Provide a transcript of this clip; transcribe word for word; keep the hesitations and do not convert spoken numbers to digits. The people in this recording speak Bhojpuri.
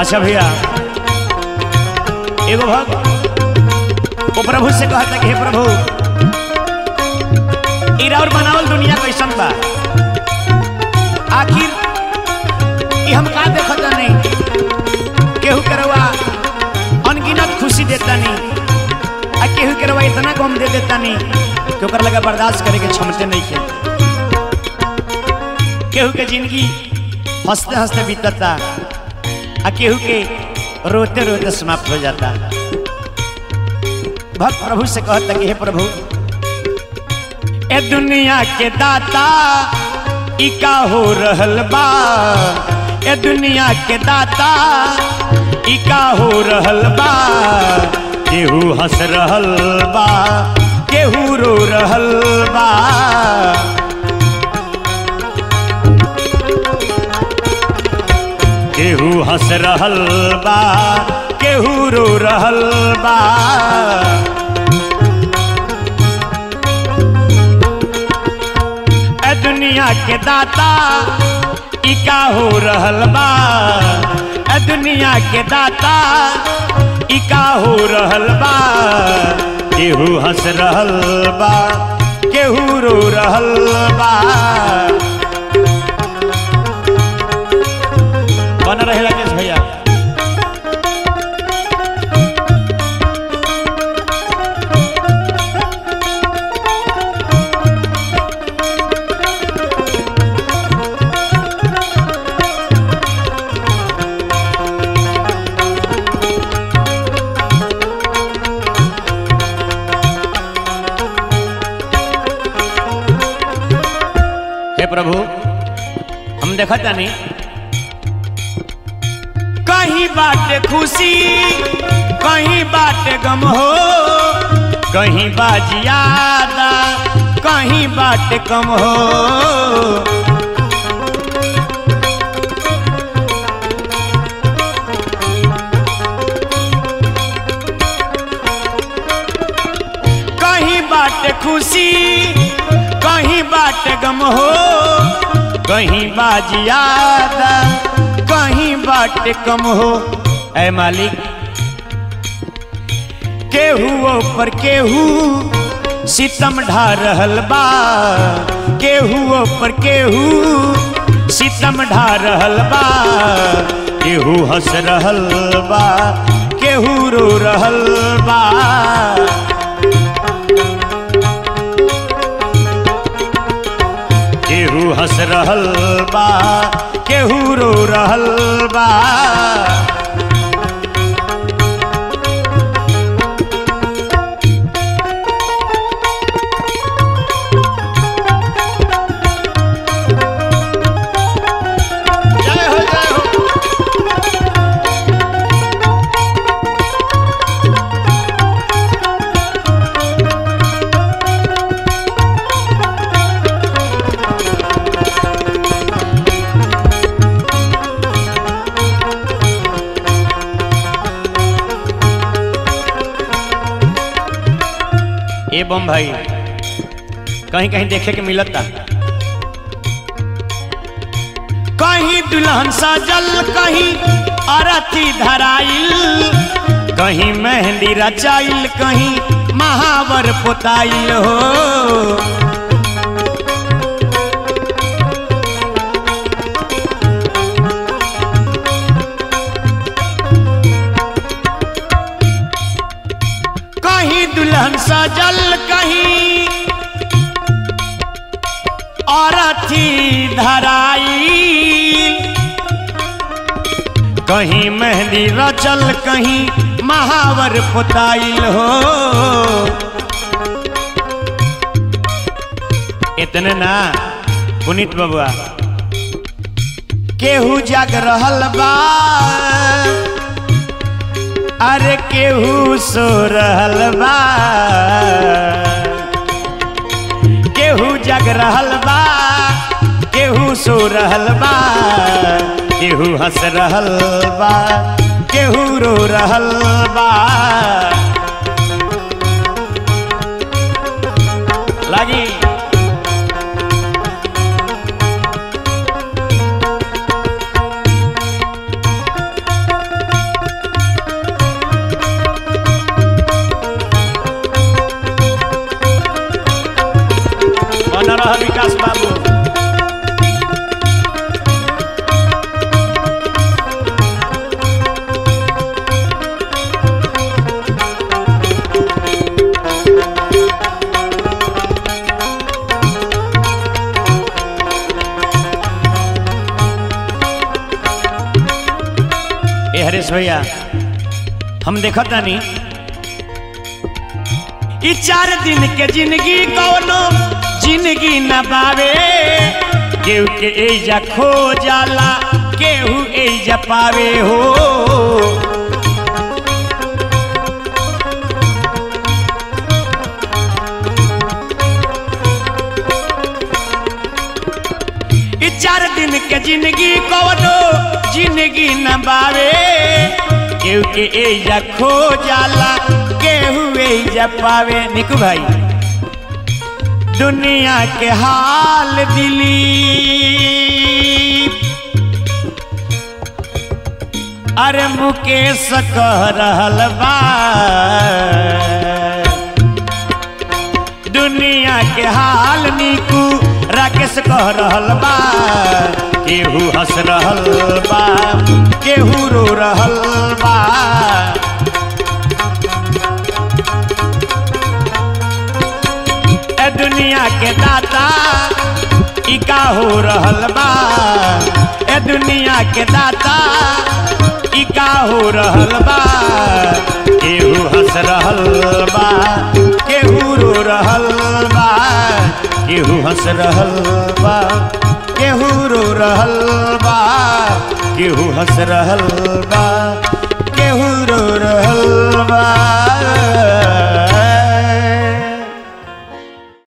अच्छा भैया एगो भक्त वो प्रभु से कहता कि हे प्रभु इरा और बनावल दुनिया कैसन बा आखिर ये हम का देखत नहीं केहू करवा अनगिनत खुशी देता नहीं आ केहू करवा इतना गम दे देता नहीं कि ओकर लगा बर्दाश्त करे के क्षमता नहीं के केहू के जिंदगी हंसते हंसते बीतता आ केहू के रोते रोते समाप्त हो जाता। भक्त प्रभु से कहता कि हे प्रभु ए दुनिया के दाता इका हो रहल बा ए दुनिया के दाता इका हो रहल बा केहू हंस रहल बा केहू रो रहल बा केहू हंस रहल बा केहू रो रहल बा ए दुनिया के दाता इका हो रहल बा ए दुनिया के दाता इका हो रहल बा केहू हंस रहल बा केहू रो रहल बा। बन रहे राजेश भैया हे प्रभु हम देखा जानी कहीं बाटे खुशी कहीं बाटे गम हो कहीं बाजियादा कहीं बाटे कम हो कहीं बाटे खुशी कहीं बाटे गम हो कहीं बाजियादा कहीं बाटे कम हो। ऐ मालिक केहू पर केहू सितम ढा रहल बा केहू पर केहू सितम ढा रहल बा केहू हंस रहल बा केहू रो रहल बा केहू हंस रहल बा केहू रो रहल बा। जय हो जय हो ए बम भाई कहीं कहीं देखे के मिलता कहीं दुल्हन सजल कहीं अरथी धराइल कहीं मेहंदी रचाइल कहीं महावर पोताइल हो कहीं दुल्हन सजल कहीं औरथी धराई कहीं मेहंदी रचल कहीं महावर पोताइल हो। इतने ना पुनीत बबुआ केहू जाग रहल बा अरे केहू सो रहल बा केहू जग रहल बा केहू सो रहल बा केहू हंस रहल बा केहू रो रहल बा। लागी हरीश भैया हम देखा तानी ई चार दिन के जिंदगी कौनो जिंदगी न बावे केहू के एजा खो जाला केहू एजा पावे हो ई चार दिन के जिंदगी कौनो जिंदगी न बावे केहू के एजा खो जाला केहू एजा पावे। निकू भाई दुनिया के हाल दिली अरे मुकेश कह रहल बा दुनिया के हाल निकू राकेश कह रहल बा केहू हंस रहल बा केहू रो रहल बा ए दुनिया के दाता ई का हो रहल बा ए दुनिया के दाता ई का हो रहल बा केहू हंस रहल बा केहू रो रहल बा केहू हंस रहल बा केहू रो रहल बा केहू हंस रहल बा केहू रो रहल बा।